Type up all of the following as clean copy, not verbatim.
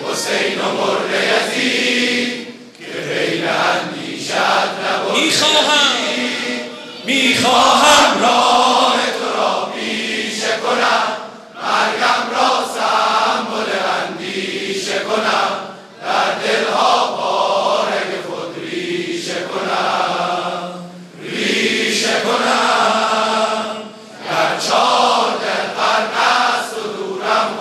حسین و مرد یزید که بین اندیشت میخواهم راه تو را پیشه کنم، مرگم را سمبل اندیشه کنم، در دلها بارگ خود ریشه کنم، گر 14 قرن است و دورم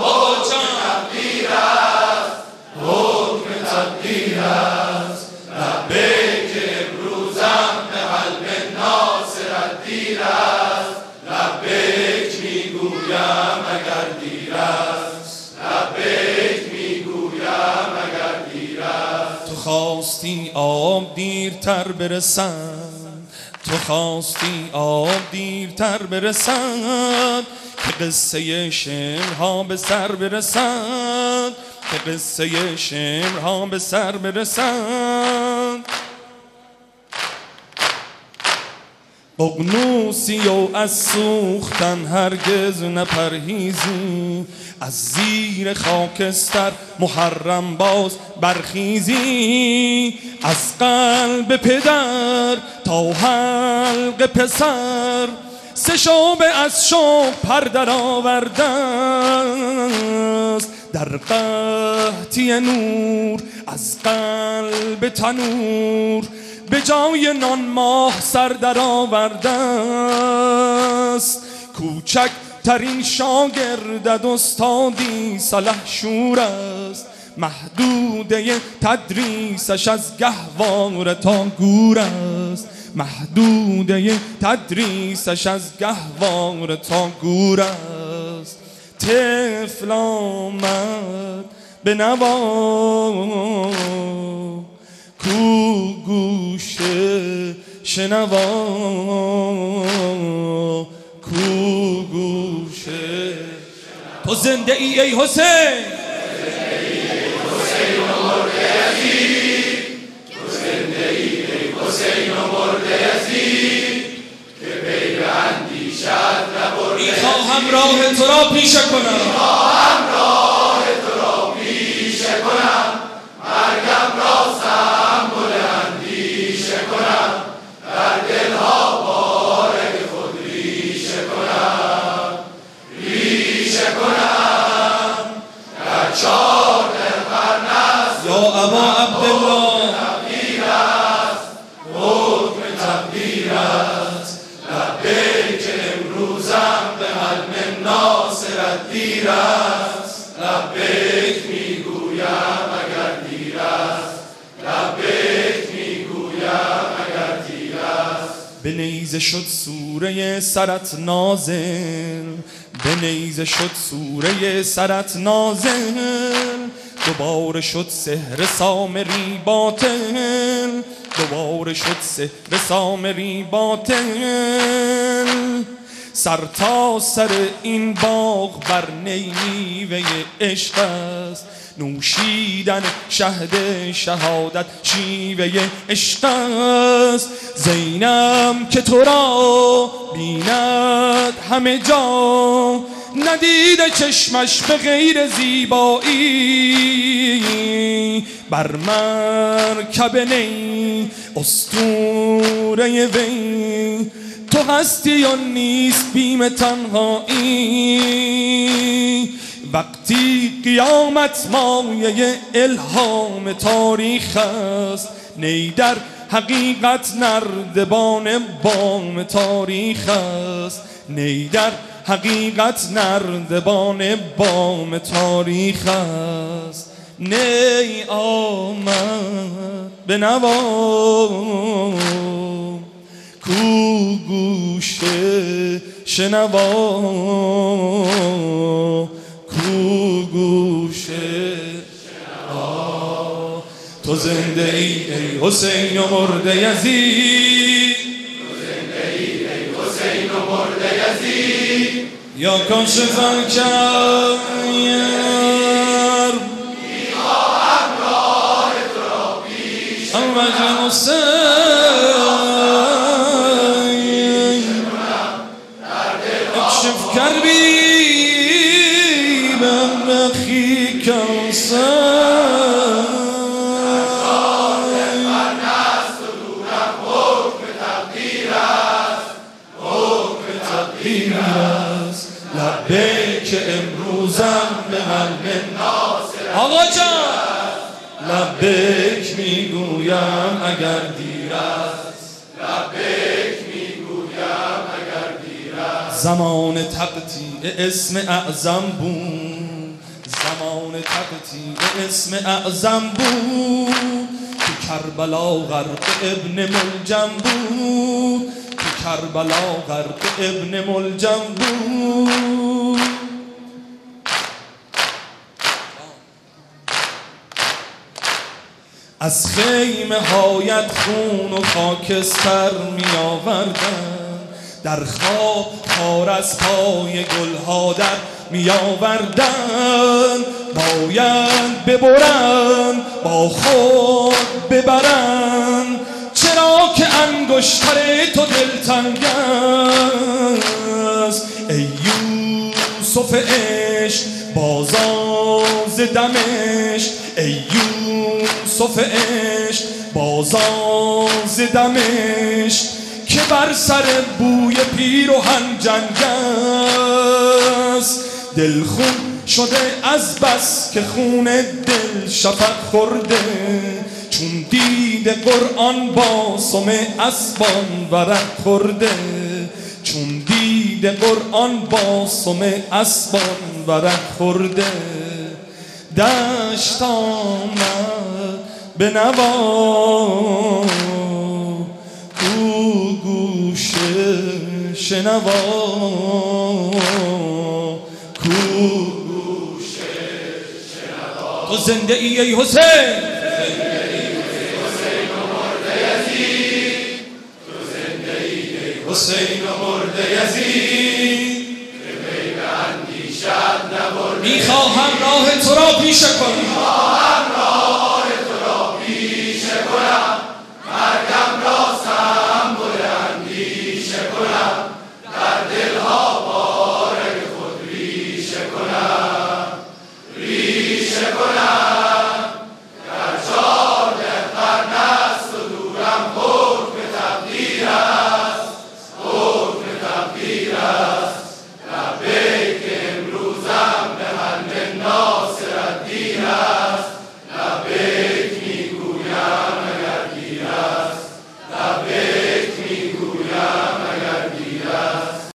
حکم تقدیر است، لبیک امروزم به قلب ناصر دیر است، لبیک میگویم اگر دیر است، لبیک میگویم اگر دیر است. تو خواستی آب دیرتر برسد، تو خواستی آب دیرتر برسد، که قصه شعرها به سر برسد، که قصه شعرها به سر برسد. ققنوسی و از سوختن هرگز نپرهیزی، از زیر خاکستر محرم باز برخیزی، از قلب پدر تا حلق پسر، 3 شعبه از شوق پر در آورده است، در قحطی نور از قلب تنور، به جای نان ماه سر در آورده است. کوچک ترین شاگردت استادی سلحشور است، محدوده تدریسش از گهواره تا گور است، محدوده تدریسش از گهواره تا گور است. طفل آمد به نوا، کو گوشه شنوا، کو گوشه. تو زنده ای حسین، حسین و مرد یزید، تو زنده ای حسین و مرد یزید که پی به اندیشت نبرده. میخواهم راه تو را پیشه کنم، میخواهم راه تو را پیشه کنم، مرگم را سمبل اندیشه کنم، در دلها بارگ خود ریشه کنم، در 14 قرن است یا ابا عبدالله تقدیر است، حکم تقدیر است، لبیک امروزم به قلب ناصر دیر است، لبیک میگویم اگر دیر است، لبیک میگویم اگر دیر است. به نیزه شد سوره سرت نازل، به نیزه شد سوره سرت نازل، دوباره شد سحر سامری باطل، دوباره شد سحر سامری باطل. سر تا سر این باغ بر نیوه عشق است، نوشیدن شهد شهادت شیوه عشق است. زینب که تو را بیند همه جا، ندیده چشمش به غیر زیبایی، بر مرکب نی اسطوره وی، تو هستی یا نیست بیم تنهایی. وقتی قیامت مایه الهام تاریخ است، نی در حقیقت نردبان بام تاریخ است، نی در حقیقت نردبان بام تاریخ است. نی آمد به نوا، کو گوشه شنوا، کو گوشه شنوا. تو زنده ای حسین و مرد یزید، تو زنده ای حسین و مرد یزید، یا کاشف الکرب. میخواهم راه تو را پیش کنم، اکشف کربی به خیک کاسم لبیک امروزم به قلب ناصر آقا جان لبیک میگویم اگر دیر است لبیک میگویم اگر دیر است زمان تقطیع اسم اعظم بود زمان تقطیع اسم اعظم بود که کربلا غرق ابن ملجم بود کربلا غرق ابن ملجم بود از خیمه هایت خون و خاکستر می آوردن در خواب تار از پای گلها در می آوردن باید ببرن با خود ببرن چرا که انگشتر تو دلتنگ است ای یوسف عشق بازاز دمشق ای یوسف عشق بازاز دمشق که بر سر بوی پیرهن جنگ است دل خون شده از بس که خون دل شفق خورده چون دید قرآن با سم اسبان ورق خورده چون دید قرآن با سم اسبان ورق خورده دشت آمد به نوا کو گوش شنوا کو گوش شنوا تو زنده ای حسین حسین و مرد یزید که پی به اندیشت نبرده میخواهم راه تو را پیشه کنم